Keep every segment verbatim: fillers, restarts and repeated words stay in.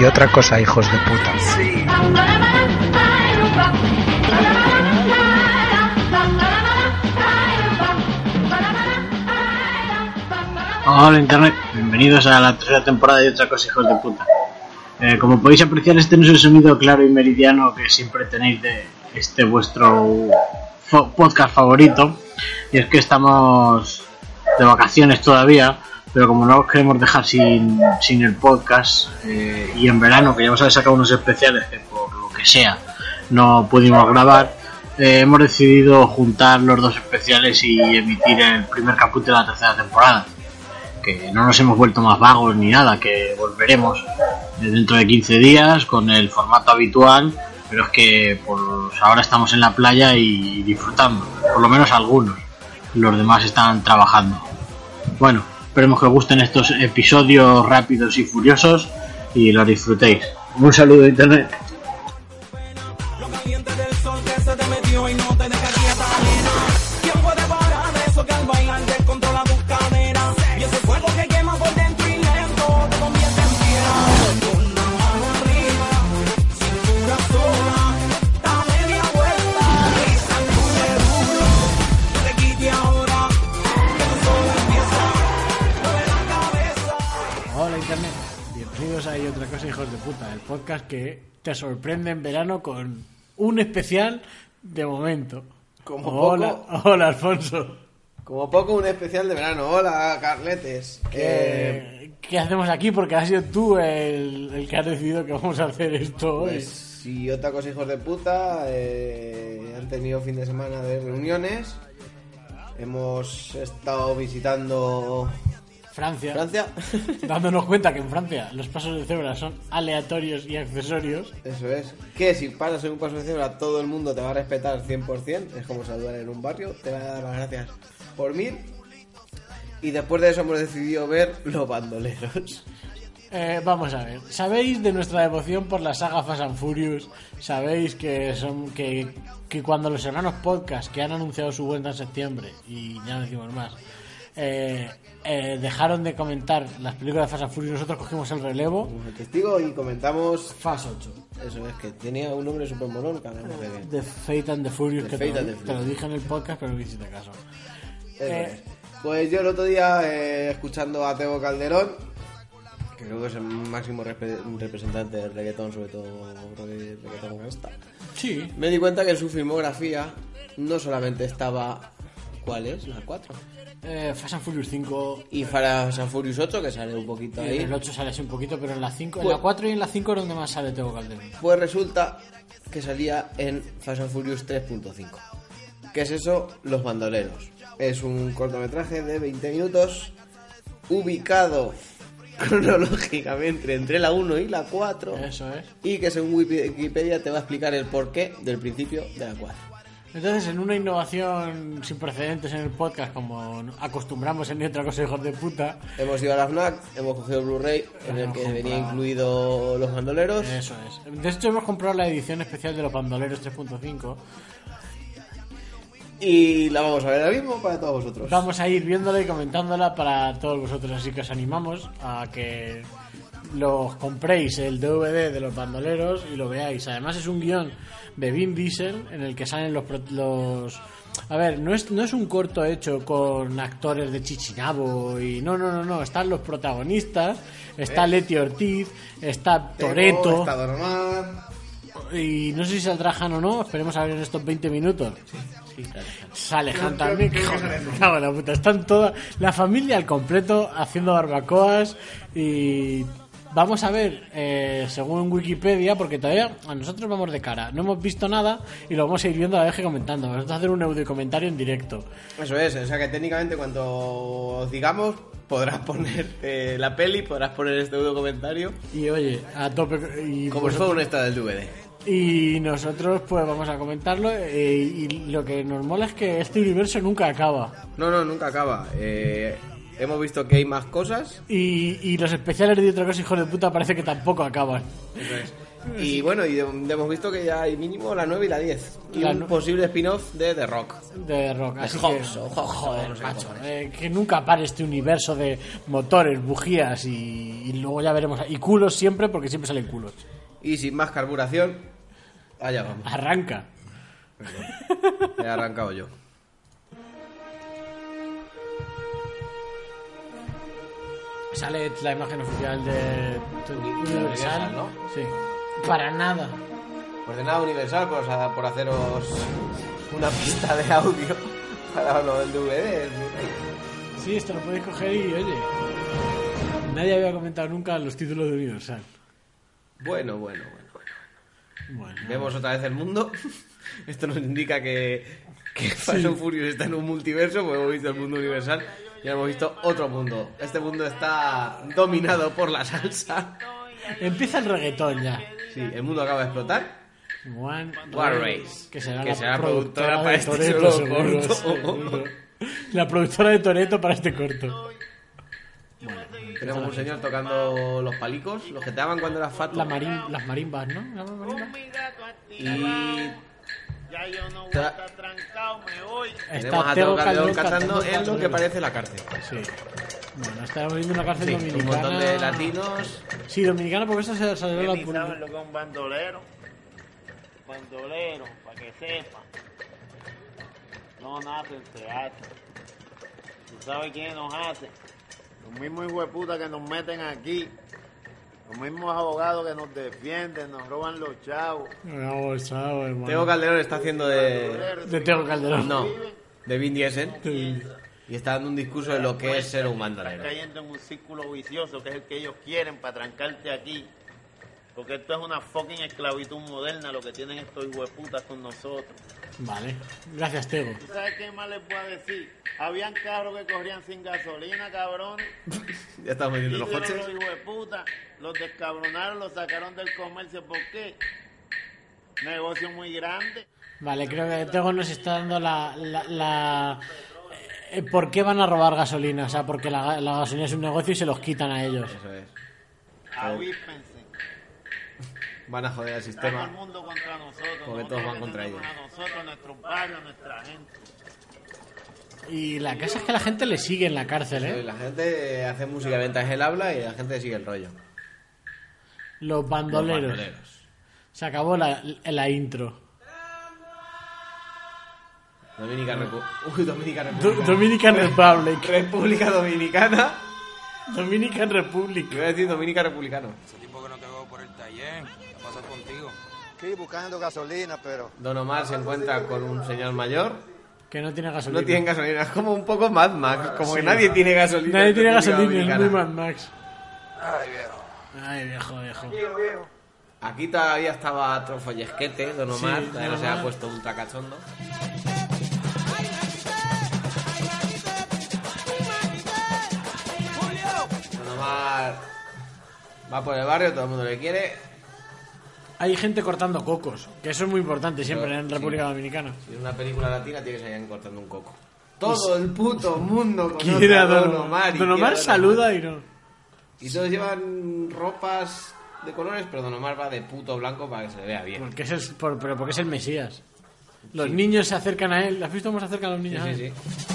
y otra cosa, hijos de puta. Sí. Hola Internet, bienvenidos a la tercera temporada de Otra Cosa, hijos de puta. Eh, como podéis apreciar, este no es el sonido claro y meridiano que siempre tenéis de este vuestro fo- podcast favorito. Y es que estamos de vacaciones todavía, pero como no os queremos dejar sin, sin el podcast, eh, y en verano, que ya os habéis sacado unos especiales que por lo que sea no pudimos grabar, eh, hemos decidido juntar los dos especiales y emitir el primer capítulo de la tercera temporada. Que no nos hemos vuelto más vagos ni nada, que volveremos dentro de quince días con el formato habitual, pero es que pues, ahora estamos en la playa y disfrutando, por lo menos algunos, los demás están trabajando. Bueno, esperemos que os gusten estos episodios rápidos y furiosos y los disfrutéis. Un saludo de Internet. Bienvenidos a Hay Otra Cosa, hijos de puta, el podcast que te sorprende en verano con un especial de momento. Como hola, poco, hola Alfonso. Como poco un especial de verano. Hola Carletes. ¿Qué, eh, ¿Qué hacemos aquí? Porque has sido tú el, el que has decidido que vamos a hacer esto hoy. Pues, y Otra Cosa, hijos de puta, eh, han tenido fin de semana de reuniones. Hemos estado visitando Francia, Francia. dándonos cuenta que en Francia los pasos de cebra son aleatorios y accesorios. Eso es. Que si pasas en un paso de cebra todo el mundo te va a respetar cien por ciento. Es como saludar en un barrio. Te va a dar las gracias por mil. Y después de eso hemos decidido ver Los Bandoleros. Eh, vamos a ver, sabéis de nuestra devoción por la saga Fast and Furious, sabéis que son que, que cuando los hermanos podcast que han anunciado su vuelta en septiembre, y ya no decimos más, eh, eh, dejaron de comentar las películas de Fast and Furious, nosotros cogimos el relevo. Como testigo y comentamos Fast ocho. Eso es, que tenía un nombre súper molón que hablamos de The Fate and the Furious, The que Fate te, and the lo, te lo dije en el podcast, pero no hiciste caso. Eso Eh, es. Pues yo el otro día, eh, escuchando a Tego Calderón, que creo que es el máximo respe- representante del reggaetón, sobre todo re- reggaetón gangsta, Sí. me di cuenta que en su filmografía no solamente estaba... ¿Cuál es? La cuatro. Eh, Fast and Furious cinco. Y Fast and Furious ocho, que sale un poquito En ahí. el ocho sale así un poquito, pero en la cinco, en Pues- la cuatro y en la cinco es donde más sale Tego Calderón. Pues resulta que salía en Fast and Furious tres punto cinco. ¿Qué es eso? Los Bandoleros. Es un cortometraje de veinte minutos ubicado cronológicamente entre la uno y la cuatro, Eso es. y que según Wikipedia te va a explicar el porqué del principio de la cuatro. Entonces, en una innovación sin precedentes en el podcast, como acostumbramos en Ni Otra Cosa, hijos de puta, Hemos ido a la FNAC, hemos cogido el Blu-ray en el Hemos que venía comprado. incluido Los Bandoleros. eso es. De hecho, hemos comprado la edición especial de los Bandoleros tres punto cinco. Y la vamos a ver ahora mismo para todos vosotros. Vamos a ir viéndola y comentándola para todos vosotros, así que os animamos a que los compréis el D V D de los Bandoleros y lo veáis. Además es un guión de Vin Diesel en el que salen los... pro- los a ver, no es, no es un corto hecho con actores de Chichinabo y... No, no, no, no. Están los protagonistas, está ¿Eh? Leti Ortiz, está Tego, Toretto... está normal. Y no sé si saldrá Han o no, esperemos a ver en estos veinte minutos. Sí, claro. Sale Han Creo- también, creo que joder, sale me cago en la puta. Están toda la familia al completo haciendo barbacoas y vamos a ver, eh, según Wikipedia, porque todavía a nosotros vamos de cara, no hemos visto nada y lo vamos a ir viendo a la vez que comentando. Vamos a hacer un audio comentario en directo. Eso es, o sea que técnicamente cuando os digamos podrás poner eh, la peli, podrás poner este audio comentario Y oye, a tope. Y como si fuera vosotros- un extra del D V D. Y nosotros pues vamos a comentarlo, eh, y lo que nos mola es que este universo nunca acaba. No, no, nunca acaba. Eh, hemos visto que hay más cosas. Y, y los especiales de Otra Cosa, hijos de puta, parece que tampoco acaban. Eso es. Y bueno, y hemos visto que ya hay mínimo la nueve y la diez. Y La un nu- posible spin-off de The Rock. De Rock, así Hawks, que... o Hawks, joder, no sé macho, cómo es. eh, que nunca pare este universo de motores, bujías y, y luego ya veremos... Y culos siempre, porque siempre salen culos. Y sin más carburación, allá vamos. Arranca. He arrancado yo. Sale la imagen oficial de Universal, Universal, ¿no? Sí. Para nada. Pues de nada, Universal, por, por haceros una pista de audio para lo del D V D. Sí, esto lo podéis coger y, oye... Nadie había comentado nunca los títulos de Universal. Bueno, bueno, bueno. Bueno, Vemos otra vez el mundo. Esto nos indica que, que Fast and Furious está en un multiverso, porque hemos visto el mundo universal y hemos visto otro mundo. Este mundo está dominado por la salsa. empieza el reggaetón ya. Sí, el mundo acaba de explotar. One, War Race, que será que la será productora, productora para de este Toretto, solo seguro, corto. seguro. La productora de Toretto para este corto. Tenemos un señor tocando los palicos, los que te daban cuando eras fato. La marim, las marimbas, ¿no? ¿La marimbas? Y Ya yo no voy Tra- a estar trancado, me voy. tenemos a Tego Tego Calderón cantando cantando en lo que Calderón. parece la cárcel. Sí. Bueno, estamos viendo una cárcel Sí, dominicana. un montón de latinos. Sí, dominicana, porque esto se salió Que la ni saben publicidad. lo que es un bandolero. Bandolero, para que sepan. No nace, se hace. ¿Tú sabes quién nos hace? Los mismos hijueputas que nos meten aquí. Los mismos abogados que nos defienden, nos roban los chavos. No, chao, hermano. Tego Calderón está haciendo de... De Tego Calderón. No, de Vin Diesel. Sí. Y está dando un discurso de lo que es ser un Están bandolero. cayendo en un círculo vicioso que es el que ellos quieren para trancarte aquí. Porque esto es una fucking esclavitud moderna lo que tienen estos hijueputas con nosotros. Vale. Gracias, Tego. ¿Tú sabes qué más les puedo decir? Habían carros que corrían sin gasolina, cabrones. Ya estamos Y metiendo los los coches. hijueputas los descabronaron, los sacaron del comercio. ¿Por qué? Negocio muy grande. Vale, creo que Tego nos está dando la... la, la- eh, ¿Por qué van a robar gasolina? O sea, porque la, la gasolina es un negocio y se los quitan a ellos. Eso es. Avíspense. Van a joder al Está todo sistema. el mundo contra nosotros. Porque Nosotros todos van contra defendemos ellos. A nosotros, nuestros barrios, nuestra gente. Y la cosa es que la gente le sigue en la cárcel, Sí, ¿eh? la gente hace música mientras él habla y la gente sigue el rollo. Los Los bandoleros. bandoleros. Se acabó la, la intro. Dominican Repu- Uy, Dominican Do- República. Dominican Republic. República Dominicana. Dominican Republic. Iba a decir Dominica Republicano. Ese tipo que no te veo por el taller, ¿qué pasa contigo? Sí, buscando gasolina, pero Don Omar se encuentra con un señor mayor. Que no tiene gasolina. No tienen gasolina. Es como un poco Mad Max. Como que nadie tiene gasolina. Nadie en tiene República gasolina, es muy Dominicana. Mad Max. ay viejo. Ay, viejo, viejo. Aquí todavía estaba trofollesquete, Don Omar. Sí, todavía Don no se ha Omar. puesto ultra cachondo. Don Omar va por el barrio, todo el mundo le quiere. Hay gente cortando cocos, que eso es muy importante siempre Pero, en sí. República Dominicana. Si es una película latina, tiene que salir cortando un coco. Todo el puto mundo conoce Quiere a a Don Don Omar. y Don quiere Omar a Don saluda Omar. y no. Y todos llevan ropas de colores, pero Don Omar va de puto blanco para que se le vea bien. Porque es el, por- pero porque es el Mesías. Los Sí. niños se acercan a él. ¿Has visto cómo se acercan los Sí, niños a sí, él? sí.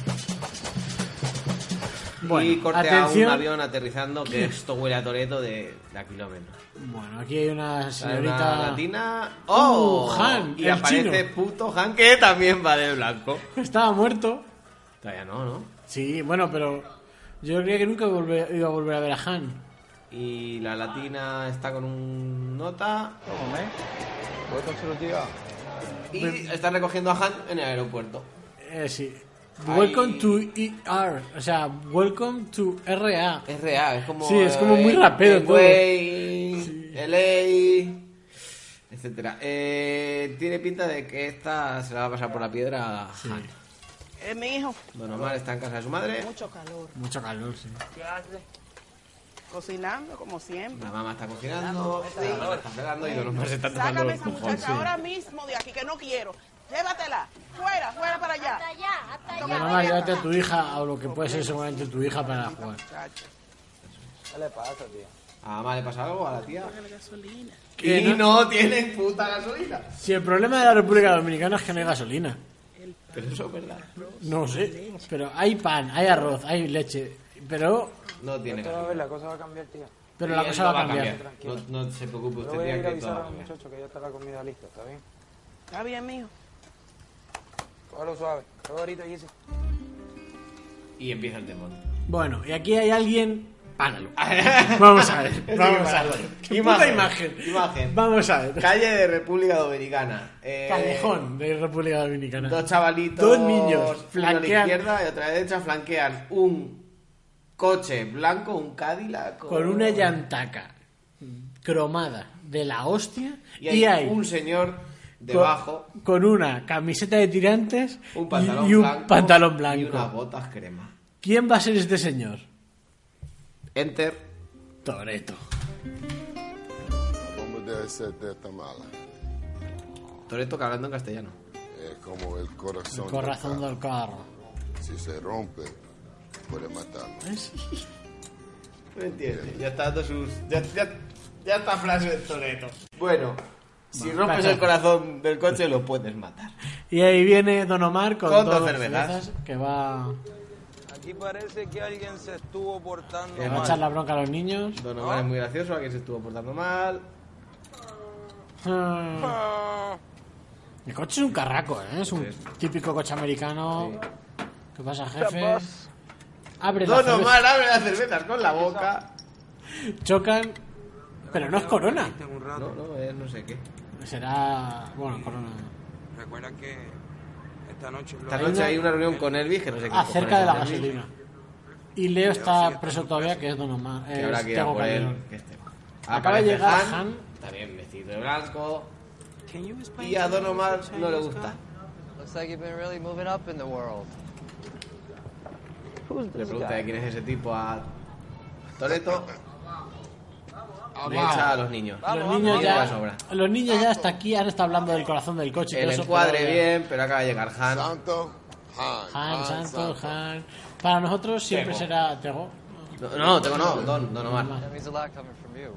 Bueno, y corte a un atención. avión aterrizando, que esto huele a Toreto de, de a kilómetros. Bueno, aquí hay una Sale señorita... una latina. ¡Oh! Uh, Han, y el aparece chino. puto Han, que también va de blanco. Estaba muerto. Todavía no, ¿no? Sí, bueno, pero yo creía que nunca volve- iba a volver a ver a Han. Y la latina está con un nota. Y está recogiendo a Han en el aeropuerto. Eh, sí. Ahí- Welcome to E R. O sea, welcome to R A. Es real, es como. Sí, es como muy eh, rapero el todo. Güey, L A, etcétera. Eh, tiene pinta de que esta se la va a pasar por la piedra a Han. Es mi hijo. Don Omar está en casa de su madre. Mucho calor. Mucho calor, sí. ¿Qué hace? Cocinando, como siempre. La mamá está cocinando, la mamá está pegando y Don Omar se está tocando Sácame los esa cojones. muchacha ahora mismo de aquí, que no quiero. Llévatela. Fuera, fuera para allá. Hasta allá, hasta allá. Bueno, mamá, llévate a tu hija o lo que puede ser seguramente tu hija para jugar. Muchacho. ¿Qué le pasa, tío? ¿A mamá le pasa algo? ¿A la tía? Que Y no tienen puta gasolina. Si el problema de la República Dominicana es que no hay gasolina. Pero eso es verdad. No sé, pero hay pan, hay arroz, hay leche, pero No tiene Pero a gasolina. ver, la cosa va a cambiar, tía. pero Y la él cosa no va a cambiar. No, no se preocupe Yo usted, voy a tía, ir a que todo avisar va a a los cambiar. muchachos que ya está la comida lista, ¿está bien? Está bien, mijo. Cógelo suave. Todo ahorita, Jessy. Y empieza el temor. Bueno, y aquí hay alguien... Páralo. Vamos a ver, vamos a ver. Qué puta imagen. Imagen. Vamos a ver. Calle de República Dominicana. Eh, Callejón de República Dominicana. Dos chavalitos. Dos niños uno a la flanquean izquierda y otra a la derecha flanquean un coche blanco, un Cadillac. con una llantaca cromada de la hostia Y hay, y hay un señor debajo, con, con una camiseta de tirantes un y- pantalón y, un blanco pantalón y blanco. unas botas crema. ¿Quién va a ser este señor? Enter. Toretto. ¿Cómo debe ser de esta mala? Toretto que hablando en castellano. Es como el corazón. El corazón del del carro. carro. Si se rompe, puede matarlo. No entiende. Ya está dando sus. Ya, ya, ya está frase de Toretto. Bueno, si rompes pasa. el corazón del coche, lo puedes matar. Y ahí viene Don Omar con, Con dos dos cervezas. cervezas que va, Aquí parece que alguien se estuvo portando que va a mal. echar la bronca a los niños. Don Omar es muy gracioso, alguien se estuvo portando mal. Ah, Ah, El coche es un carraco, ¿eh? Es un Sí. típico coche americano. Sí. ¿Qué pasa, jefe? Capaz. Abre la Don cerveza. Omar abre las cervezas con la boca. Chocan, pero no es Corona. En un rato. No, no, es no sé qué. Será... Bueno, Corona. Recuerda que esta noche... Esta noche hay una reunión con Elvis que no sé qué. Acerca de la cojones es Elvis, gasolina. Y Leo está preso todavía, que es Don Omar. Que es habrá que ir a Tego por él. Calderón. Que este. Acaba de Aparece llegar Han, Han. está bien vestido de blanco. Y a Don Omar no le gusta. Looks like you've been really moving up in the world. Le pregunta de quién es ese tipo a Toretto. Le echa a los niños. Los niños, Y después ya, sobra. los niños ya hasta aquí han estado hablando del corazón del coche. y El todo eso, encuadre pero ya- bien, pero acaba de llegar Han. Santo, Han. Han, Santo, Han. Para nosotros siempre Tego. será Tego. No, no, tengo no, Don, Don Omar. That means a lot coming from you.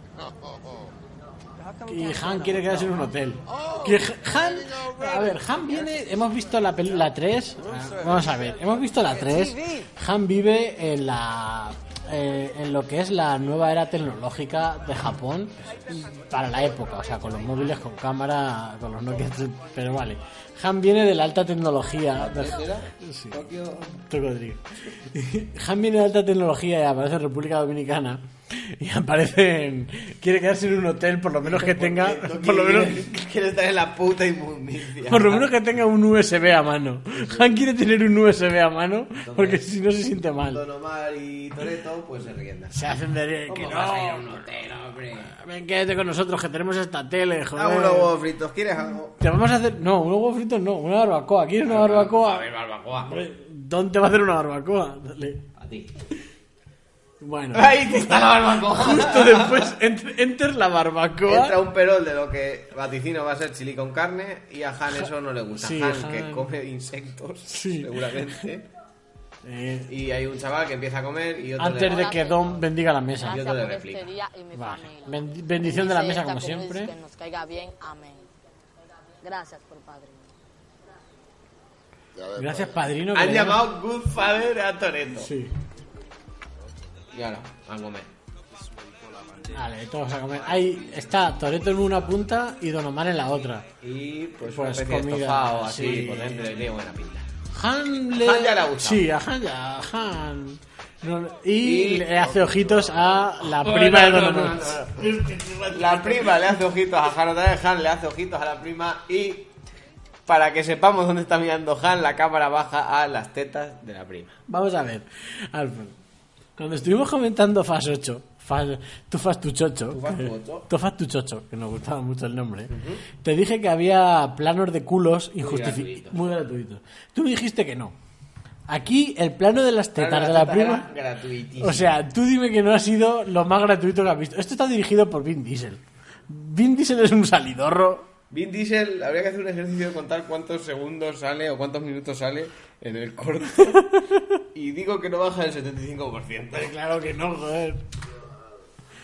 Y Han quiere quedarse en un hotel. Que Han, a ver, Han viene, hemos visto la peli- la tres, vamos a ver, hemos visto la tres. Han vive en la eh, en lo que es la nueva era tecnológica de Japón para la época, o sea, con los móviles con cámara, con los Nokia, pero vale. Han viene de la alta tecnología. De, sí, Tocodrigo. Han viene de alta tecnología y aparece en República Dominicana. Y aparece en... Quiere quedarse en un hotel, por lo menos que tenga... No Por lo quiere- menos, quiere estar en la puta inmundicia. por lo menos que tenga un U S B a mano. Han quiere tener un U S B a mano porque si no se siente mal. Don Omar y Toretto pues se ríen. Se hacen de... Que ¿Cómo vas a ir a un no, hotel, hombre? ven, quédate con nosotros que tenemos esta tele, Hago unos joder. huevos fritos, ¿quieres algo? Te vamos a hacer... No, unos huevos fritos no, una barbacoa. ¿Quieres una barbacoa? A ver, barbacoa. Hombre, ¿dónde va a hacer una barbacoa? Dale. A ti. Bueno. Ahí está la barbacoa. Justo después enter, enter la barbacoa. Entra un perol de lo que vaticino va a ser chili con carne y a Han eso no le gusta. Sí, Han, Han. que come insectos, Sí. seguramente. Eh, Y hay un chaval que empieza a comer y otro antes le... de que Don bendiga la mesa. Yo Gracias te lo por replico. este día y mi Vale. familia. Bendi- bendición de la Bendice mesa, como esta comida y siempre. Que nos caiga bien. Amén. Gracias por padre. Ya ves, Gracias, padrino. que Han le llamado Good Father a Toretto. Sí. Y ahora, a comer. Vale, todos a comer. Ahí está Toretto en una punta y Don Omar en la otra. Y pues, Pues una especie de comida, estofado así, sí. por dentro, y tiene buena pinta. Han le... Han ya le ha gustado. Sí, a Han ya. Han. No, y, Y- le hace ojitos a la prima de Don No, no, Omar. no, no. La prima le hace ojitos a Han, otra vez Han le hace ojitos a la prima y para que sepamos dónde está mirando Han, la cámara baja a las tetas de la prima. Vamos a ver, Alfred. Cuando estuvimos comentando Fas ocho, Fas, tú Fas tu chocho, Tú Fas tu que- ocho. tú Fas tu chocho, que nos gustaba mucho el nombre, te dije que había planos de culos injustificados, gratuitos. muy gratuitos. Tú me dijiste que no. Aquí el plano de las tetas Claro, de las la tetas prima, eran gratuitísimas. o sea, tú dime que no ha sido lo más gratuito que has visto. Esto está dirigido por Vin Diesel. Vin Diesel es un salidorro. Vin Diesel, habría que hacer un ejercicio de contar cuántos segundos sale o cuántos minutos sale en el corto. Y digo que no baja el setenta y cinco por ciento. Claro que no, joder.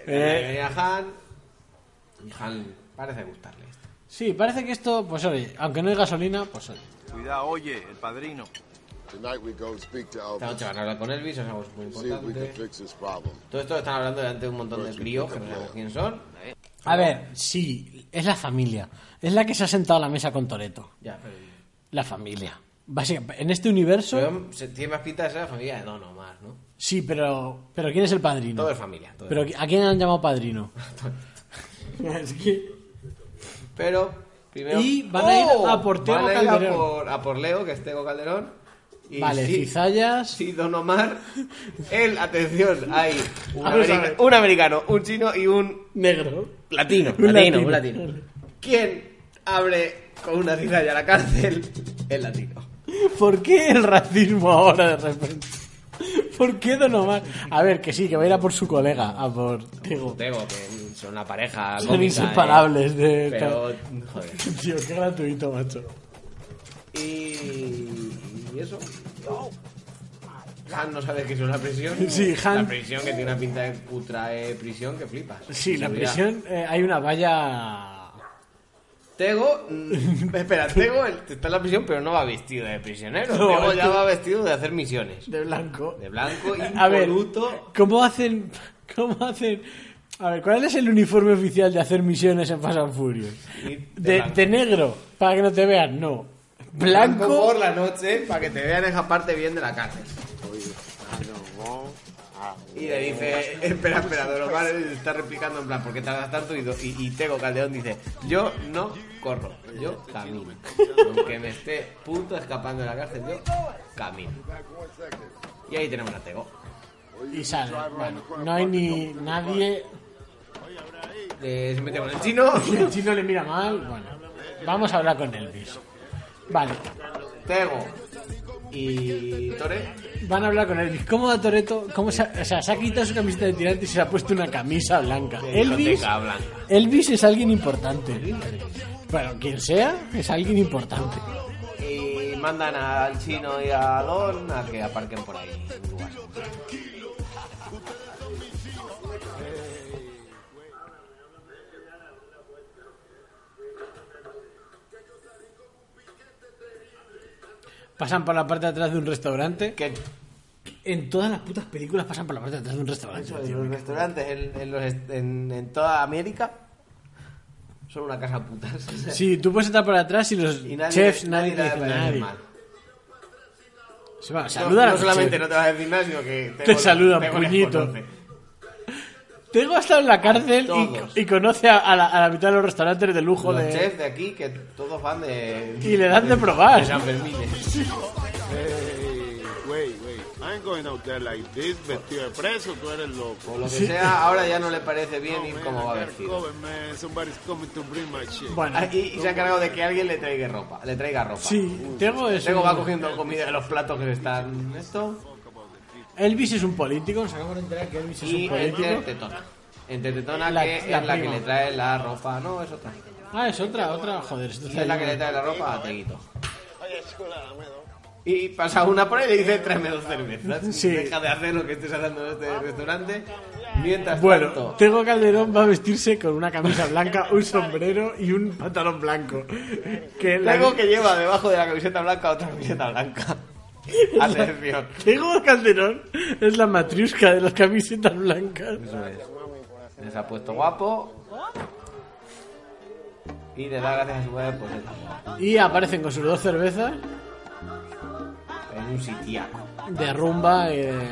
Eh, a Han. Y Han parece gustarle esto. Sí, parece que esto, pues oye, aunque no hay gasolina, pues oye. Cuidado, oye, el padrino. Tonight we go speak to Esta noche Elvis. van a hablar con Elvis, es algo muy See if we can importante. fix this problem. Todo esto están hablando delante de un montón de críos que no sabemos quién son. A ver, sí, es la familia. Es la que se ha sentado a la mesa con Toretto. Ya, pero... La familia. Básicamente, en este universo... pero se tiene más pinta de ser la familia de Don Omar, ¿no? Sí, pero... ¿Pero quién es el padrino? Todo es familia. Todo es ¿Pero familia. a quién han llamado padrino? Es que... Pero, primero... Y van a ir a por Tego van a ir a Calderón. por, a por Leo, que es Tego Calderón. Y Vale, sí, Cizallas... sí, Don Omar. Él, atención, hay un, Vamos a america- ver. un americano, un chino y un Negro. latino. Un latino, latino. un latino. ¿Quién abre con una cizalla a la cárcel? El latino. ¿Por qué el racismo ahora de repente? ¿Por qué Don Omar? A ver, que sí, que va a ir a por su colega, a por Tego. Tego, que son una pareja Son cómica, inseparables ¿eh? de... Pero, joder. Tío, qué gratuito, macho. Y, y eso. Han no sabe que es una prisión. Sí, Han- La prisión que tiene una pinta de putra eh, prisión que flipas. Sí, la Seguridad. prisión, eh, hay una valla... Tego, mm, espera, Tego el- está en la prisión, pero no va vestido de prisionero. No, Tego es ya que- va vestido de hacer misiones. De blanco. De blanco, A ver, impoluto. ¿cómo hacen... ¿Cómo hacen...? A ver, ¿cuál es el uniforme oficial de hacer misiones en Fast and Furious? Y de De, blanco. de negro, para que no te vean, no. Blanco Blanco... por la noche para que te vean esa parte bien de la cárcel. Y le dice, espera, espera, Don Omar está replicando en plan, ¿por qué tardas tanto? Y, do- y, y Tego Calderón dice, yo no corro, yo camino. Aunque me esté puto escapando de la cárcel, yo camino. Y ahí tenemos a Tego. Y sale. Bueno, no hay ni nadie... Eh, se mete con el chino. Y el chino le mira mal. Bueno, vamos a hablar con Elvis. Vale, Tego y Tore. van a hablar con Elvis. ¿Cómo va Toretto? ¿Cómo se ha, o sea, se ha quitado su camiseta de tirante y se ha puesto una camisa blanca? De Elvis, discoteca blanca. Elvis es alguien importante. Bueno, quien sea, es alguien importante. Y mandan al chino y a Don a que aparquen por ahí en un lugar. Pasan por la parte de atrás de un restaurante. Que En todas las putas películas pasan por la parte de atrás de un restaurante. eso, en tío. los restaurantes en, en, los est- en, en toda América son una casa putas. Sí, tú puedes estar por atrás y los Y nadie, chefs, nadie, nadie, te dice le va a nadie. mal. Se va, No, saludan a no los solamente chefs. no te vas a decir nada, sino que Te Tego- saludan, Tego les puñito. conoce. Tego ha estado en la cárcel Todos. y, y conoce a, a la, a la mitad de los restaurantes de lujo Los de... chefs de aquí que todos van de... Y le dan de probar. de San Fermín. Hey, wait, wait. I ain't going out there like this, vestido de preso, tú eres loco. O lo que sea, ahora ya no le parece bien ir man, como I va gotta vestido. cover, man. Somebody's coming to bring my shit. Bueno, Aquí y se ha encargado de que alguien le traiga ropa. Le traiga ropa. sí, Tego es Tego un- va cogiendo comida de los platos que le están... Esto... Elvis es un político, nos acabamos de enterar que Elvis es Y un político. entre Tetona. Entre Tetona, La- que la es la que prima. le trae la ropa. No, es otra. Ah, es otra, otra, joder. Esto Y está es la que lleno. le trae la ropa a Teguito. Y pasa una por ahí y le dice, tráeme dos cervezas. Sí. Deja de hacer lo que estés haciendo en este restaurante. Mientras Bueno, tanto... Tego Calderón va a vestirse con una camisa blanca, un sombrero y un pantalón blanco. Que la- Tego que lleva debajo de la camiseta blanca otra camiseta blanca. Atención. Tego Calderón es la matriusca de las camisetas blancas. Eso es. Se ha puesto guapo. Y le da gracias a su madre por eso. Y aparecen con sus dos cervezas En un sitiaco. de rumba y de...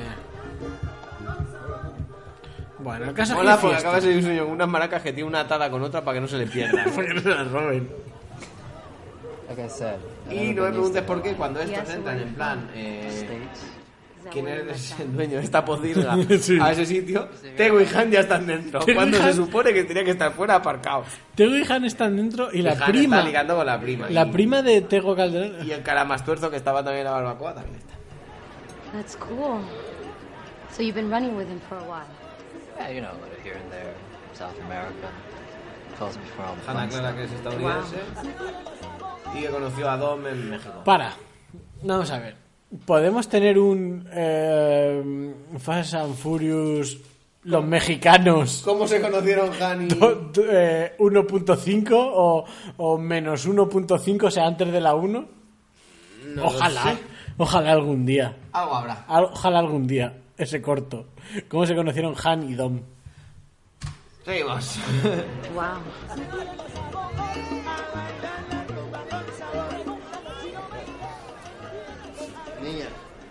Bueno, el caso es que Mola hay porque fiesta. acaba de salir un sueño con unas maracas que tiene una atada con otra para que no se le pierda. Para que no se las roben. Like I said. I Y never no me been preguntes used por to qué cuando estos Yes, entran where en plan... Eh, States. ¿Quién es el dueño de esta pozirga Sí. a ese sitio? Tego y Han ya están dentro. Tego y Cuando se Han- supone que tenía que estar fuera aparcado. Tego y Han están dentro y la Y Han prima... está ligando con la prima. La y, prima de Tego Calderón... Y el caramastuerzo que estaba también en la barbacoa también está. That's cool. So you've been running with him for a while. Yeah, you know, a little here and there. South America. Calls me for all the Hanna fun Clara, stuff. que es estadounidense. Y que conoció a Dom en México. Para. Vamos a ver. ¿Podemos tener un eh, Fast and Furious los mexicanos. ¿Cómo se conocieron Han y...? Do- do- eh, uno punto cinco o, o menos uno punto cinco, o sea, antes de la uno. No lo Ojalá, sé. ojalá algún día. Algo habrá. Al- Ojalá algún día, ese corto. ¿Cómo se conocieron Han y Dom? Seguimos. Wow. Niña.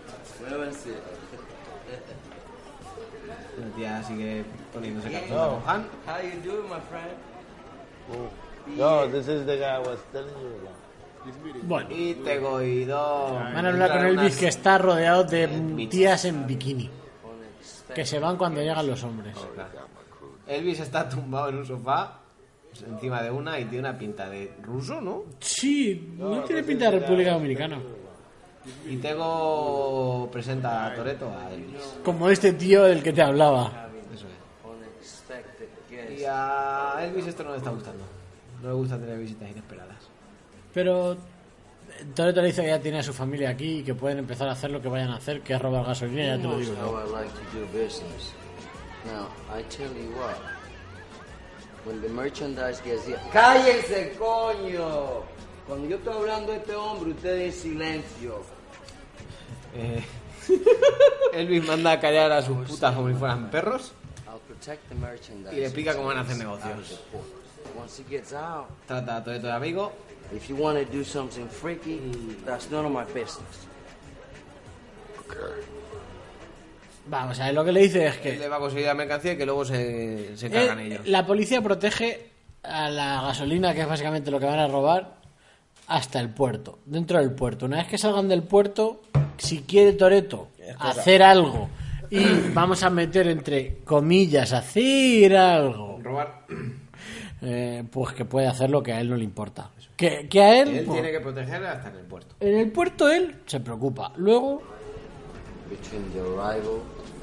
La tía sigue poniéndose cachonda con Han. How you doing, my friend? No, this is the guy I was telling you about. Bueno, Y Tego y Dom. van a hablar con Elvis, que está rodeado de tías en bikini, que se van cuando llegan los hombres. Elvis está tumbado en un sofá encima de una y tiene una pinta de ruso, ¿no? Sí, no tiene pinta de República Dominicana. Y Tego presenta a Toretto a Elvis. Como este tío del que te hablaba. Eso es. Y a Elvis esto no le está gustando. No le gusta tener visitas inesperadas. Pero Toretto le dice que ya tiene a su familia aquí y que pueden empezar a hacer lo que vayan a hacer, que es robar gasolina, ya te lo digo How yo. I like to do business. Now, I tell you what. When the merchandise gets here... ¡Cállense, coño! Cuando yo estoy hablando de este hombre, ustedes en silencio. Eh, Elvis manda a callar a sus putas como si fueran perros I'll protect the merchandise. y le explica cómo van a hacer negocios. Once it gets out, Trata a Toretto de amigo. if you want to do something freaky, that's none of my business. Okay. Vamos a ver, lo que le dice es Él que le va a conseguir la mercancía y que luego se, se encargan él- ellos. la policía protege a la gasolina, que es básicamente lo que van a robar, hasta el puerto, dentro del puerto. Una vez que salgan del puerto, si quiere Toretto hacer algo y vamos a meter entre comillas hacer algo, Robar. eh, pues que puede hacer lo que a él no le importa. Que, que a él, Él pues, tiene que protegerle hasta en el puerto. en el puerto él se preocupa. Luego, Between the arrival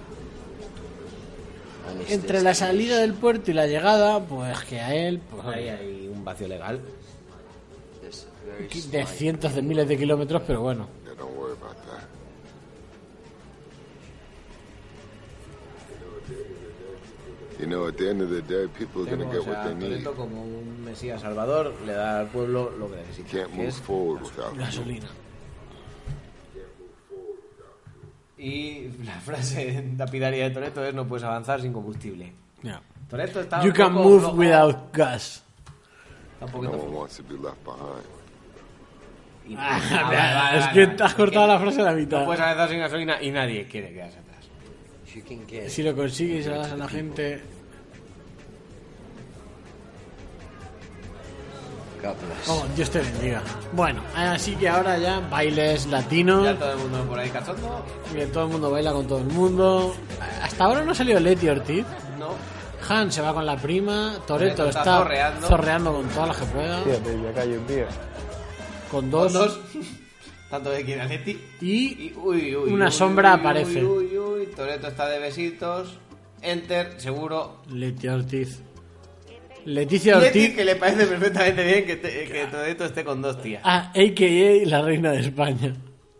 and its entre la salida del puerto y la llegada, pues que a él, pues, Ahí hay un vacío legal. There's a very de slight- cientos de miles de kilómetros, pero bueno. Yeah, don't worry about that. You know, at the end of the day, people are going to Tenemos get what a they need. Toretto como un mesías salvador, le da al pueblo lo que necesita, Can't que move es forward without Gasolina. y la frase lapidaria de Toretto es: no puedes avanzar sin combustible. Yeah. Toretto está You un can poco move flojo, without gas. está un No poquito one flojo. wants to be left behind. Y- Ah, Ah, vale, vale, es vale, que vale. te has cortado la frase a la No mitad. puedes avanzar sin gasolina y nadie quiere quedarse atrás. If you can get Si lo consigues y se lo das a la gente. God bless. Oh, Dios te bendiga. Bueno, así que ahora ya bailes latinos. Ya todo el mundo por ahí cachondo. Que todo el mundo baila con todo el mundo. Hasta ahora no ha salido Leti Ortiz. No. Han se va con la prima. Toretto Toretto está está zorreando. zorreando con todas las que pueda. Con dos. Con dos. Tanto de quien a Leti. Y Y uy, uy, una uy, sombra uy, aparece. Uy, uy, uy. Toretto está de besitos. Enter, seguro. Leti Ortiz. Leticia Leti, Ortiz. que le parece perfectamente bien que, te- que Toretto esté con dos tías. Ah, a k a la reina de España.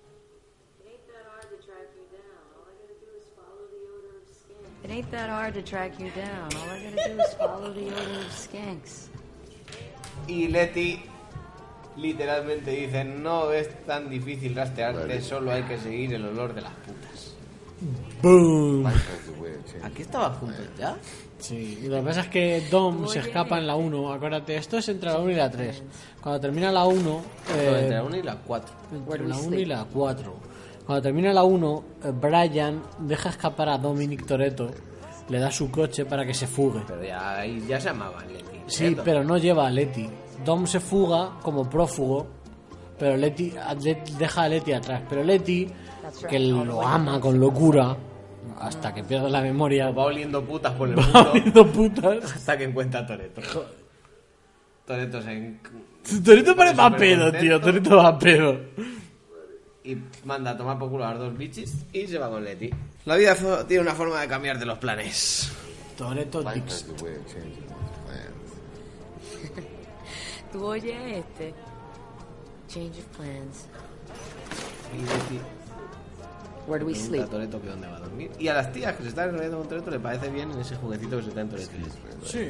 It ain't that hard to track you down. All I gotta do is follow the order of skanks. Y Leti literalmente dice: no es tan difícil rastrearte, solo hay que seguir el olor de las putas. ¡Boom! That's the way it changes. ¿Aquí estaban juntos ya? Sí, lo que pasa es que Dom se escapa en la uno. Acuérdate, esto es entre la uno y la tres. Cuando termina la uno. Entre Eh, la uno y la cuatro. entre la uno y la cuatro. Cuando termina la uno, eh, Brian deja escapar a Dominic Toretto. Le da su coche para que se fugue. Pero ya, ahí ya se amaban Leti. Sí, Toretto. pero no lleva a Leti. Dom se fuga como prófugo, pero Leti a- Let- deja a Leti atrás. Pero Leti, que lo ama con locura, hasta que pierde la memoria, Va oliendo putas por el va mundo viendo putas. hasta que encuentra a Toretto. Toretto se en- Toretto parece Súper más pedo, contento. tío. Toretto va pedo. y manda a tomar por culo a las dos bichis y se va con Leti. La vida fo- tiene una forma de cambiarte los planes. Toretto Life Dix. has a way of changing one's plans. Tú oye este. Change of plans. Y Leti Where do we Pregunta sleep? a Toretto que dónde va a dormir. Y a las tías que se están enrollando con Toretto le parece bien en ese juguetito que se está en Toretto. Sí.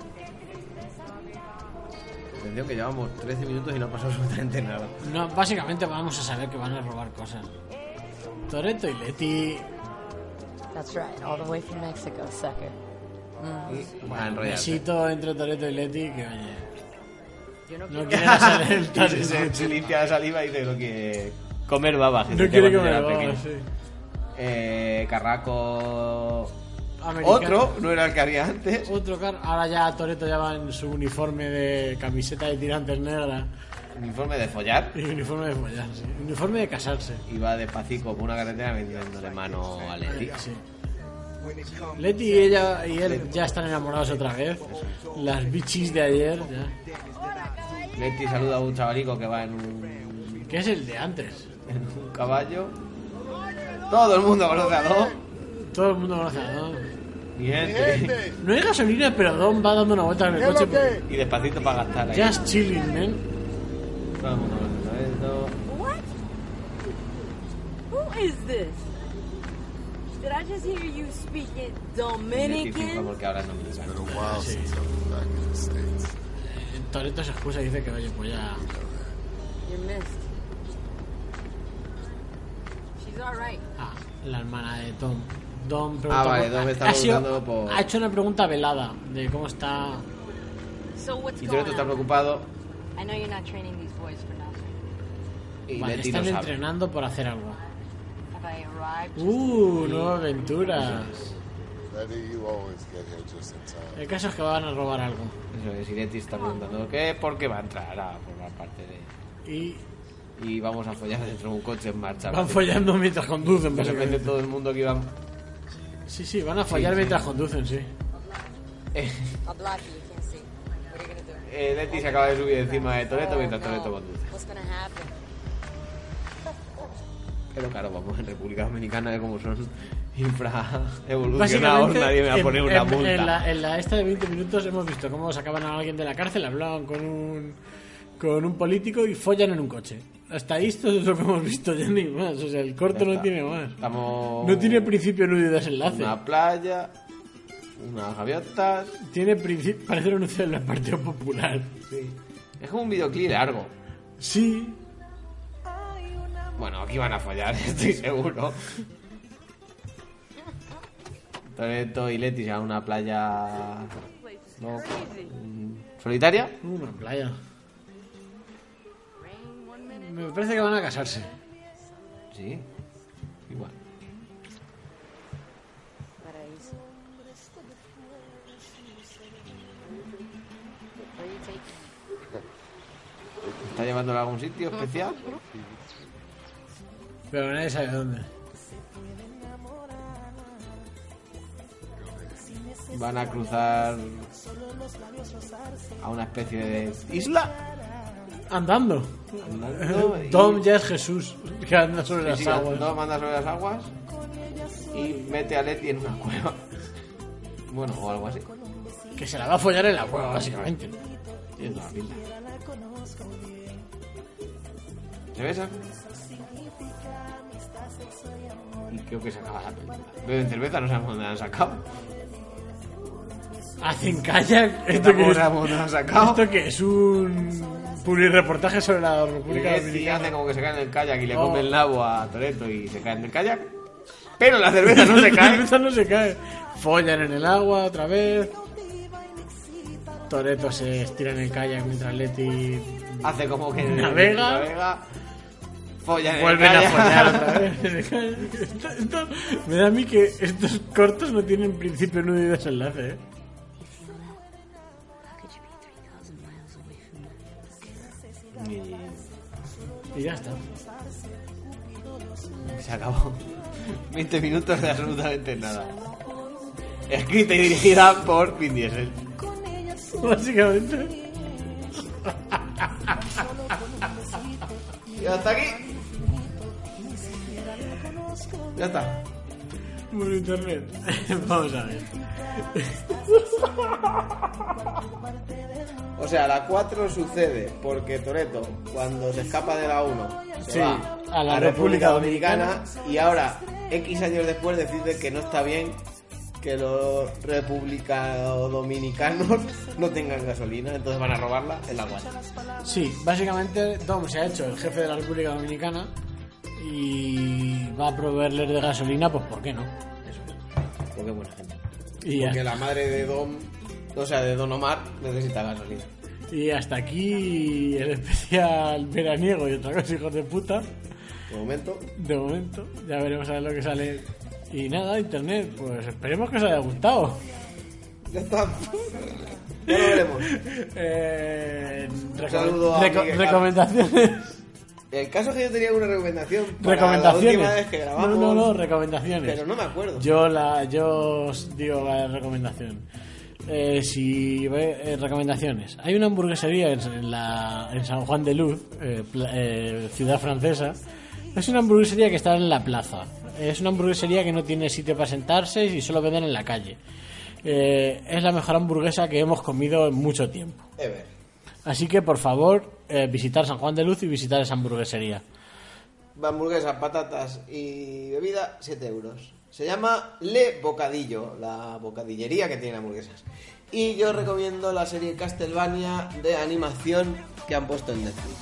Atención que llevamos trece minutos y no ha pasado absolutamente nada. No, básicamente vamos a saber que van a robar cosas. Toretto y Leti. That's right, all the way from Mexico, sucker. Y van a enrollarse. Besito entre Toretto y Leti que oye. No quiere salir el Y se, Toretto. se, se limpia la saliva y dice que quiere comer baba. que No se quiere llama comer desde la baba, pequeña. sí. Eh, Carraco. Americano. Otro, no era el que había antes. Otro car. Ahora ya Toretto ya va en su uniforme de camiseta de tirantes negra. Uniforme de follar. Y uniforme de follar, sí. Uniforme de casarse. Y va despacito por una carretera vendiéndole mano a Leti. Sí. Leti y ella y él ya están enamorados otra vez. Las bichis de ayer ya. Leti saluda a un chavalico que va en un, ¿Qué es el de antes? en un caballo. Todo el mundo conoce a Dom. Todo el mundo conoce a Dom. Mi gente. No hay gasolina, pero Dom va dando una vuelta en el coche. por- Y despacito para gastar ahí. Just chilling, man. Todo el mundo conoce a esto. What? Who is this? Did I just hear you speaking Leti flipa Dominican? porque ahora no me It's dice. been a while Sí. since I've been back in the States. Eh, Toretto se excusa y dice que oye, pues ya. You're missed. She's alright. Ah, la hermana de Dom. Dom Ah, pregunta vale, por- Dom está ha sido- preguntando por... Ha hecho una pregunta velada de cómo está. So what's Y going Toretto está on? preocupado. I know you're not training these boys for nothing. Y Vale, Leti no están sabe. entrenando por hacer algo. Have I arrived? Uh, nueva aventura. Betty, you always get here just in time. El caso es que van a robar algo. Eso es, y Leti está preguntando ¿qué? ¿Por qué va a entrar a formar parte de...? Y Y vamos a follar dentro de un coche en marcha. van follando mientras conducen, De repente básicamente. todo el mundo que iba... Sí, sí, van a follar Sí, sí. mientras conducen, sí. Eh, I'll block you, you can't see. What are you gonna do? eh, Leti se acaba de subir encima de Toretto mientras Toretto conduce. What's gonna happen? Pero claro, vamos en República Dominicana de cómo son infraevolucionados, Básicamente, nadie me va a en- poner una en, multa. En la, en la esta de veinte minutos hemos visto cómo sacaban a alguien de la cárcel, hablaban con un con un político y follan en un coche. Hasta ahí esto es lo que hemos visto, ya ni más. O sea, el corto Ya no está. tiene más. Estamos... No tiene principio, nudo y desenlace. Una playa, unas gaviotas... Tiene principio, parece un anuncio del Partido Popular. Sí. Es como un videoclip largo. Sí. Bueno, aquí van a fallar, estoy seguro. Toretto y Leti se van a una playa... No, mm, ¿solitaria? Una playa. Me parece que van a casarse. Sí, igual. Paraíso. Where are you taking me? ¿Está llevándolo a algún sitio especial? Pero nadie sabe dónde. Van a cruzar a una especie de isla. Andando. Andando y- Dom ya es Jesús, que anda sobre Sí, las sí, aguas. Dom anda sobre las aguas y mete a Leti en una cueva. Bueno, o algo así. Que se la va a follar en la cueva, básicamente. Tiene toda la pinta. ¿Se besan? Y creo que se acaba la película. Beben cerveza, no sabemos dónde la han sacado. Hacen kayak. ¿Esto Tampoco que es? sabemos dónde la han sacado. ¿Esto que es? Un publireportaje sobre la Y República Leti Dominicana. hace como que se cae en el kayak y le Oh. come el nabo a Toretto y se cae en el kayak. Pero la cerveza no se La cae. cerveza no se cae. Follan en el agua otra vez. Toretto se estira en el kayak mientras Leti Hace como que Navega. navega. Follan en el vuelven a kayak. follar otra vez. Esto- esto- me da a mí que estos cortos no tienen principio, nudo y desenlace, ¿eh? Y ya está. Se acabó. veinte minutos de absolutamente nada. Escrita y dirigida por Vin Diesel. Básicamente. Y hasta aquí. Ya está. Bueno, internet. Vamos a ver. O sea, la cuatro sucede porque Toretto, cuando se escapa de la uno, se Sí, va a la a República República Dominicana y ahora, X años después, decide que no está bien que los republicano-dominicanos no tengan gasolina, entonces van a robarla en la cuatro. Sí, básicamente Dom se ha hecho el jefe de la República Dominicana y va a proveerles de gasolina, pues ¿por qué no? Porque es buena gente. Y ya Porque está. la madre de Dom, o sea, de Don Omar, necesita gasolina. Y hasta aquí el especial veraniego y otra cosa, hijos de puta. De momento, De momento, ya veremos a ver lo que sale. Y nada, internet, pues esperemos que os haya gustado. ya está. Ya lo veremos. Eh, recom- saludo a reco- Miguel. recomendaciones. El caso es que yo tenía una recomendación para Recomendaciones. la última vez que grabamos. No, no, no, recomendaciones. Pero no me acuerdo. Yo la, yo os digo la recomendación. Eh, si ve- eh, recomendaciones. Hay una hamburguesería en, en la, en San Juan de Luz, eh, pla- eh, ciudad francesa. Es una hamburguesería que está en la plaza. Es una hamburguesería que no tiene sitio para sentarse y solo venden en la calle. Eh, es la mejor hamburguesa que hemos comido en mucho tiempo. Ever. Así que por favor, eh, visitar San Juan de Luz y visitar esa hamburguesería. Hamburguesas, patatas y bebida, siete euros. Se llama Le Bocadillo, la bocadillería que tiene hamburguesas. Y yo recomiendo la serie Castlevania de animación que han puesto en Netflix.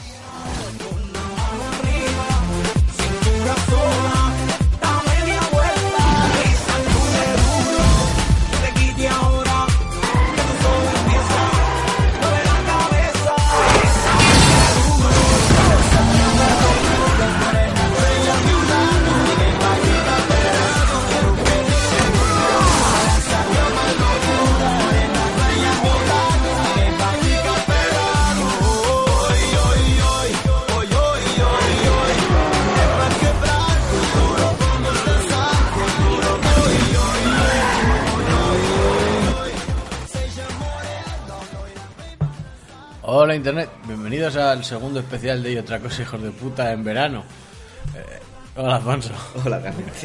Hola internet, bienvenidos al segundo especial de Y otra cosa, hijos de puta, en verano. Eh, hola Alfonso. Hola, Carlitos.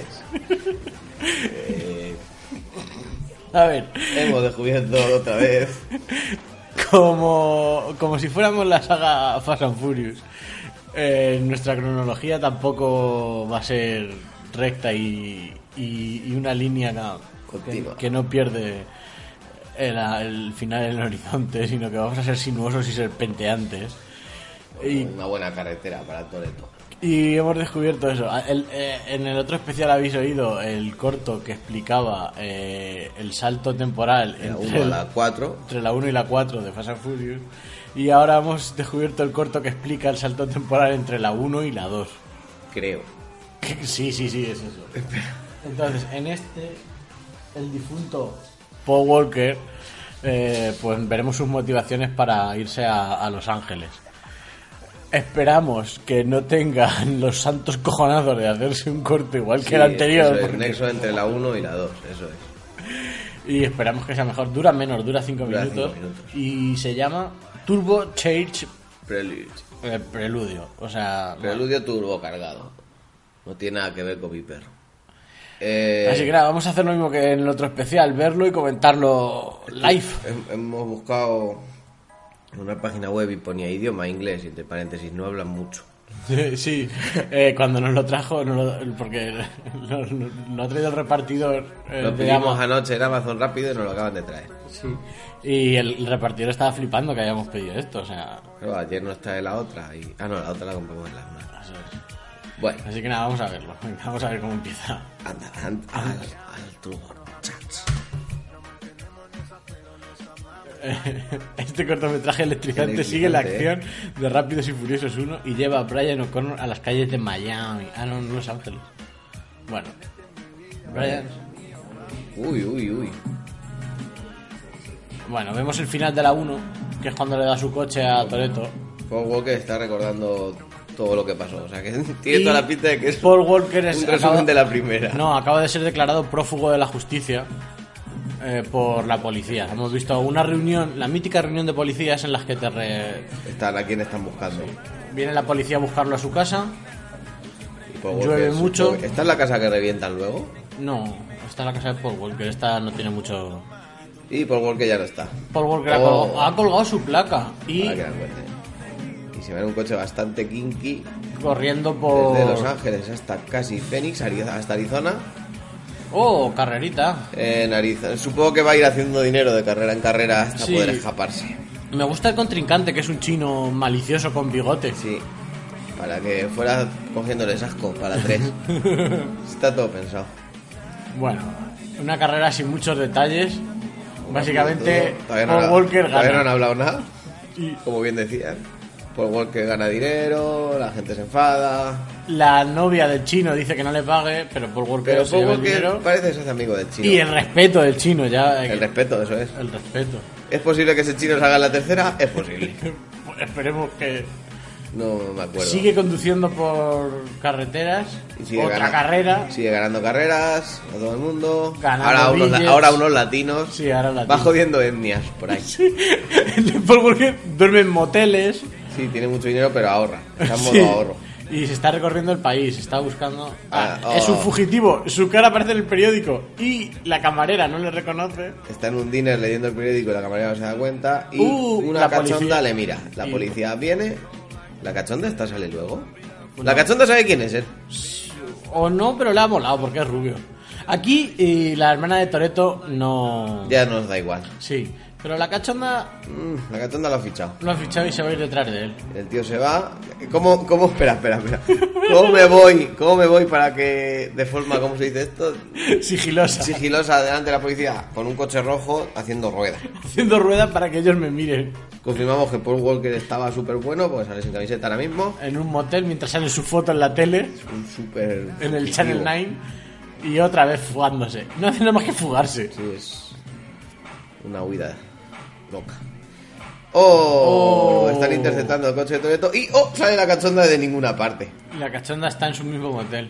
eh, A ver, hemos descubierto otra vez. como, como si fuéramos la saga Fast and Furious, eh, nuestra cronología tampoco va a ser recta y, y, y una línea no, Continua. que, que no pierde el, el final en el horizonte, sino que vamos a ser sinuosos y serpenteantes. Y, Una buena carretera para Toretto. y hemos descubierto eso. El- eh, en el otro especial habéis oído el corto que explicaba eh, el salto temporal La entre, uno a el- la cuatro. entre la uno y la cuatro de Fast and Furious. Y ahora hemos descubierto el corto que explica el salto temporal entre la uno y la dos. Creo. Sí, sí, sí, es eso. Entonces, en este, el difunto Paul Walker, eh, pues veremos sus motivaciones para irse a, a Los Ángeles. Esperamos que no tengan los santos cojonazos de hacerse un corto igual que Sí, el anterior. eso es, porque- nexo entre la uno y la dos, eso es. Y esperamos que sea mejor. Dura menos, dura cinco Dura minutos. cinco minutos. Y se llama Turbo Charge Prelude. eh, Preludio. O sea, Preludio turbo cargado. No tiene nada que ver con mi perro. Eh, así que nada, vamos a hacer lo mismo que en el otro especial, verlo y comentarlo live. hem- Hemos buscado en una página web y ponía idioma inglés y entre paréntesis no hablan mucho. Sí, eh, cuando nos lo trajo, no lo- porque lo, lo- lo ha traído el repartidor. eh, Lo de pedimos Amazon. anoche en Amazon rápido y nos lo acaban de traer. Sí. Y el, el repartidor estaba flipando que hayamos pedido esto, o sea. Pero ayer nos trae la otra y... Ah, no, la otra la compramos en la una. Eso es. Bueno, Así que nada, vamos a verlo. Venga, vamos a ver cómo empieza. anda, anda al, al turbo charge. Este cortometraje electrizante sigue la acción de Rápidos y Furiosos uno y lleva a Brian O'Connor a las calles de Miami. Ah, no, en Los Ángeles. Bueno, Brian. Uy, uy, uy. Bueno, vemos el final de la uno, que es cuando le da su coche a Toretto. Paul Walker está recordando todo lo que pasó. O sea, que tiene Y toda la pinta de que es Paul Walker es un resumen acaba- de la primera. No, acaba de ser declarado prófugo de la justicia eh, por la policía. Hemos visto una reunión, la mítica reunión de policías en las que te re- Están a quién están buscando. viene la policía a buscarlo a su casa. Y Paul Llueve Walker, mucho. supongo que- ¿Está en la casa que revientan luego? No, Esta es la casa de Paul Walker. Esta no tiene mucho... Y Paul Walker ya no está. Paul Walker ha, Oh. colgado, ha colgado su placa. Y Para que la encuentren. Y se ve en un coche bastante kinky. corriendo por... Desde Los Ángeles hasta casi Phoenix, Ari- hasta Arizona. Oh, carrerita. En Arizona. Supongo que va a ir haciendo dinero de carrera en carrera hasta Sí. poder escaparse. Me gusta el contrincante, que es un chino malicioso con bigote. Sí. Para que fuera cogiéndoles asco para tres. Está todo pensado. Bueno, una carrera sin muchos detalles. Básicamente, Todavía no Paul ha- Walker Todavía no han gana. hablado nada. Y Como bien decían. Paul Walker gana dinero, la gente se enfada. la novia del chino dice que no le pague, pero Paul Walker Pero se Paul lleva el Walker dinero. parece que se hace amigo del chino. Y el respeto del chino, ya. El respeto, eso es. El respeto. ¿Es posible que ese chino salga en la tercera? Es posible. Esperemos que No me acuerdo. sigue conduciendo por carreteras. Y sigue Otra ganando- carrera. Sigue ganando carreras a todo el mundo. Ganando Ahora unos, billets. ahora unos latinos. Sí, ahora la Va jodiendo etnias por ahí. Sí. Paul Walker duerme en moteles. tiene mucho dinero, pero ahorra. Está en modo Sí. ahorro. Y se está recorriendo el país, está buscando... Ah, Ah, Es oh. un fugitivo, su cara aparece en el periódico y la camarera no le reconoce. Está en un diner leyendo el periódico y la camarera no se da cuenta. Y Uh, una la cachonda policía. le mira. La Y- policía viene. ¿La cachonda esta sale luego? La cachonda sabe quién es él. O no, pero le ha molado porque es rubio. Aquí y la hermana de Toretto no... Ya nos da igual. Sí, pero la cachonda Mm, la cachonda lo ha fichado. lo ha fichado y se va a ir detrás de él. El tío se va. ¿Cómo, cómo? Espera, espera, espera. ¿Cómo me voy? ¿Cómo me voy para que, de forma, ¿cómo se dice esto? Sigilosa. Sigilosa delante de la policía, con un coche rojo haciendo ruedas. Haciendo rueda para que ellos me miren. Confirmamos que Paul Walker estaba súper bueno, porque sale sin camiseta ahora mismo. En un motel mientras sale su foto en la tele, Un súper. en el fugitivo. Channel nueve, y otra vez fugándose. No hace nada más que fugarse. Sí, es una huida loca. Oh, Oh. Están interceptando el coche de Toretto y oh, sale la cachonda de ninguna parte. La cachonda está en su mismo motel.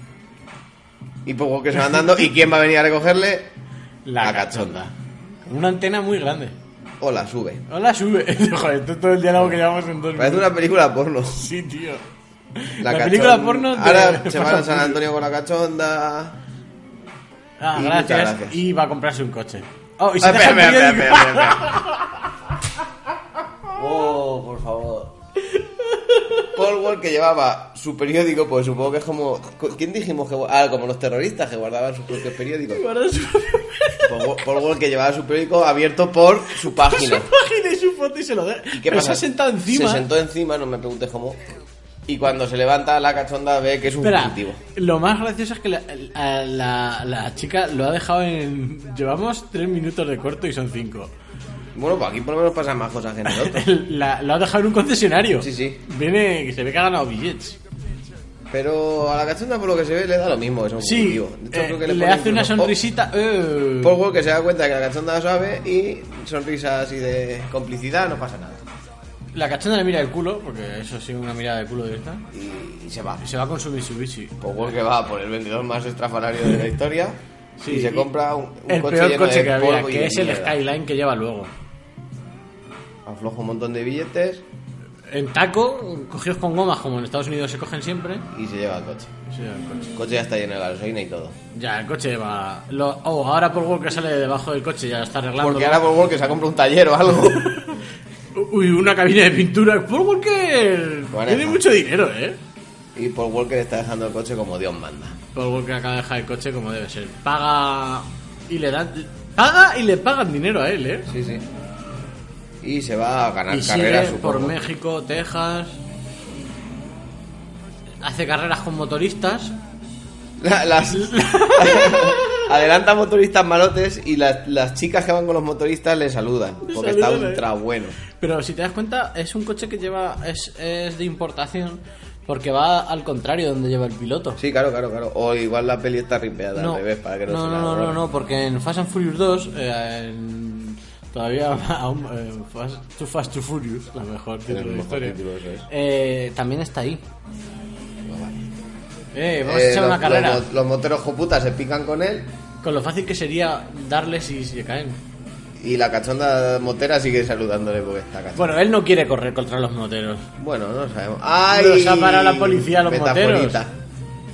Y Paul Walker se va andando. ¿Y quién va a venir a recogerle? La, La cachonda. Con una antena muy grande. O la sube. Hola, sube. Joder, esto es todo el diálogo que llevamos en dos Parece minutos. una película porno. Sí, tío. La, La cachon- película porno de- Ahora se van a Fast San and Antonio con la cachonda. Ah, Y gracias. muchas gracias. Y va a comprarse un coche. Oh, y se Ah, deja espera, el espera, periódico. espera, espera, espera. Oh, por favor. Paul Walker llevaba su periódico, pues supongo que es como... ¿Quién dijimos que... Ah, como los terroristas que guardaban sus propios periódicos. Guarda su Paul, Paul Walker llevaba su periódico abierto por su página. página y su foto y se lo deja. ¿Y qué Pero pasa? se ha sentado encima. Se sentó encima, no me preguntes cómo. Y cuando se levanta la cachonda ve que es un Espera, fugitivo. lo más gracioso es que la, la, la- la chica lo ha dejado en... Llevamos tres minutos de corto y son cinco. Bueno, pues aquí por lo menos pasan más cosas que en el otro. La- lo ha dejado en un concesionario. Sí, sí. Viene, que se ve que ha ganado billets. Pero a la cachonda, por lo que se ve, le da lo mismo que es un Sí, fugitivo. De hecho, eh, creo que le, pone hace una incluso- sonrisita. eh. Oh, Paul Walker se da cuenta que la cachonda sabe y sonrisa así de complicidad, no pasa nada. La cachonda le mira el culo, porque eso sí, una mirada de culo directa. Y, y se va. Y se va con su Mitsubishi. Paul Walker va por el vendedor más estrafalario de la historia Sí, y se y compra un, un El coche peor lleno coche de que había, polvo y que de es el mierda. Skyline que lleva luego. Afloja un montón de billetes En taco, cogidos con gomas, como en Estados Unidos se cogen siempre. y se lleva el coche. Sí, el coche. El coche ya está lleno de gasolina y todo. Ya, el coche va... Lo... Oh, ahora Paul Walker sale de debajo del coche, ya está arreglando. Porque ahora Paul Walker se ha comprado un taller o algo. Uy, una cabina de pintura. Paul Walker Bueno, tiene no. mucho dinero, ¿eh? Y Paul Walker está dejando el coche como Dios manda. Paul Walker acaba de dejar el coche como debe ser. Paga y le dan... Paga y le pagan dinero a él, ¿eh? Sí, sí. Y se va a ganar Y carreras, sigue por supongo. México, Texas. Hace carreras con motoristas. La- las... Adelanta motoristas malotes y las, las chicas que van con los motoristas le saludan. Le Porque saludan, está ¿eh? ultra bueno. Pero si te das cuenta, es un coche que lleva. Es, es de importación. Porque va al contrario donde lleva el piloto. Sí, claro, claro, claro. O igual la peli está ripeada al revés para que no, no, se no, la no, no, borren. no, porque en Fast and Furious dos, eh, en- todavía aún, eh, Fast, Too Fast, Too Furious, la mejor título el de la mejor historia, título, eso es. eh, también está ahí. Eh, vamos Eh, a echar los, una carrera. Los, mo- los moteros joputas se pican con él Con lo fácil que sería darles si se caen. y la cachonda motera sigue saludándole porque está cachonda. Bueno, él no quiere correr contra los moteros. Bueno, no sabemos. ¡Ay! Los ha parado la policía a los Metaforita. moteros.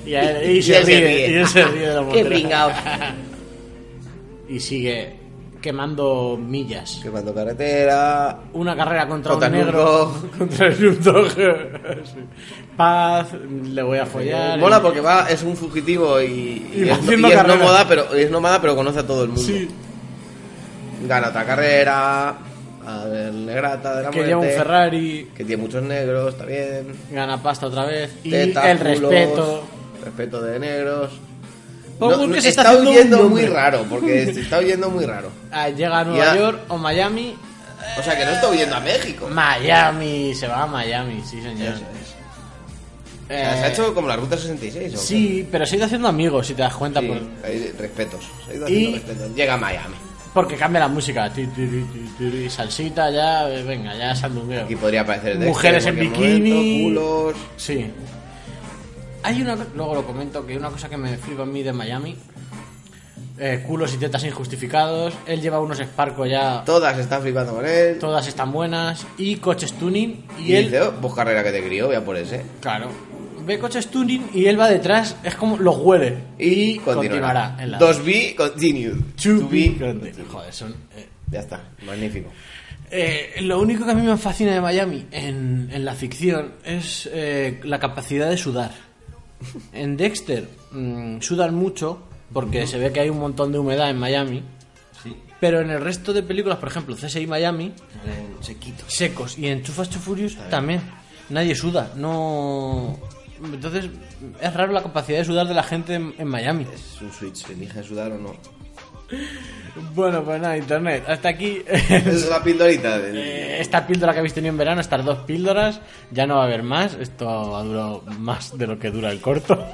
Y, a él- y se, Y él se ríe, ríe. y él se ríe de la Qué montera. pringaos. Y sigue quemando millas. Quemando carretera. Una carrera contra Contra un Snoop negro. Dogg. Contra Snoop Dogg. Sí. Paz, le voy a follar. Mola porque va, es un fugitivo y, Y y va es, haciendo y es carrera. nómada, pero, es nómada, pero conoce a todo el mundo. Sí. Gana otra carrera. A ver, negrata de la Que muerte. lleva un Ferrari. Que tiene muchos negros, está bien. Gana pasta otra vez. Y Tetas, el culos, respeto. Respeto de negros. Por No, porque no, se está está haciendo oyendo un muy nombre. raro, porque se está oyendo muy raro. Ah, llega a Nueva Ya. York o Miami. O sea que no está oyendo a México. Miami, se va a Miami, sí señor. Eso es. Eh, O sea, se ha hecho como la ruta sesenta y seis. ¿o qué? Sí, pero se ha ido haciendo amigos, si te das cuenta. Sí, por- hay respetos. Se ha ido Y- haciendo respetos. Llega a Miami. porque cambia la música. Ti, ti, ti, ti, ti, y salsita, ya, eh, venga, ya sandungueo. Aquí podría aparecer Dexter Mujeres en cualquier bikini. momento, culos. Sí. Hay una, co- luego lo comento, que hay una cosa que me flipa a mí de Miami. Eh, culos y tetas injustificados. Él lleva unos Sparco ya. Todas están flipando con él. Todas están buenas. Y coches tuning. Y, Y él. dice, oh, pues carrera que te crió, voy a por ese. Claro. Ve coches tuning y él va detrás. Es como los huele. Y continuará. continuará. en la- dos B, continued. To To be be, continued. Joder, son. eh, Ya está, magnífico. Eh, lo único que a mí me fascina de Miami en, en la ficción es eh, la capacidad de sudar. En Dexter mmm, sudan mucho porque se ve que hay un montón de humedad en Miami. Sí. Pero en el resto de películas, por ejemplo, C S I Miami, Sequito. secos. Y en Too Fast, Too Furious también. Nadie suda. No. Entonces, es raro la capacidad de sudar de la gente en, en Miami. Es un switch, elige sudar o no. Bueno, pues nada, internet. Hasta aquí. Es la pildorita. del- Eh, esta píldora que habéis tenido en verano, estas dos píldoras, ya no va a haber más. Esto ha durado más de lo que dura el corto.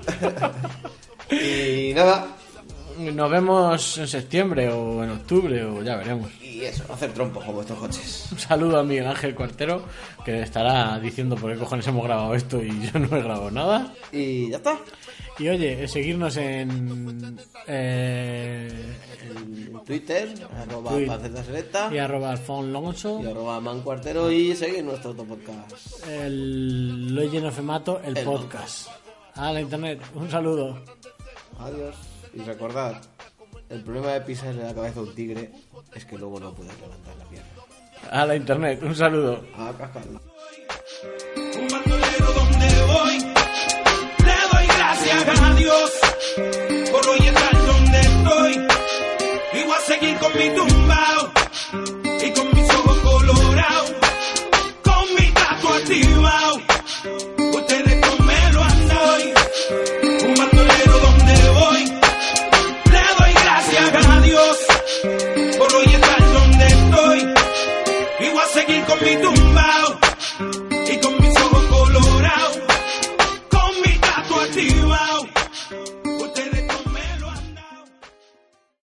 Y nada. Nos vemos en septiembre o en octubre o ya veremos. Y eso, hacer trompos con vuestros coches. Un saludo a Miguel Ángel Cuartero, que estará diciendo por qué cojones hemos grabado esto y yo no he grabado nada. Y ya está. Y oye, seguirnos en... Eh, En Twitter, arroba Twitter. Paceta Selecta. y arroba Alfon Longoso. Y arroba Mancuartero. Y seguir nuestro otro podcast. El Legend of Emato, el, El podcast. A la internet, un saludo. Adiós. Y recordad, el problema de pisarle la cabeza a un tigre es que luego no puedes levantar la pierna. A la internet, un saludo. A cascarla.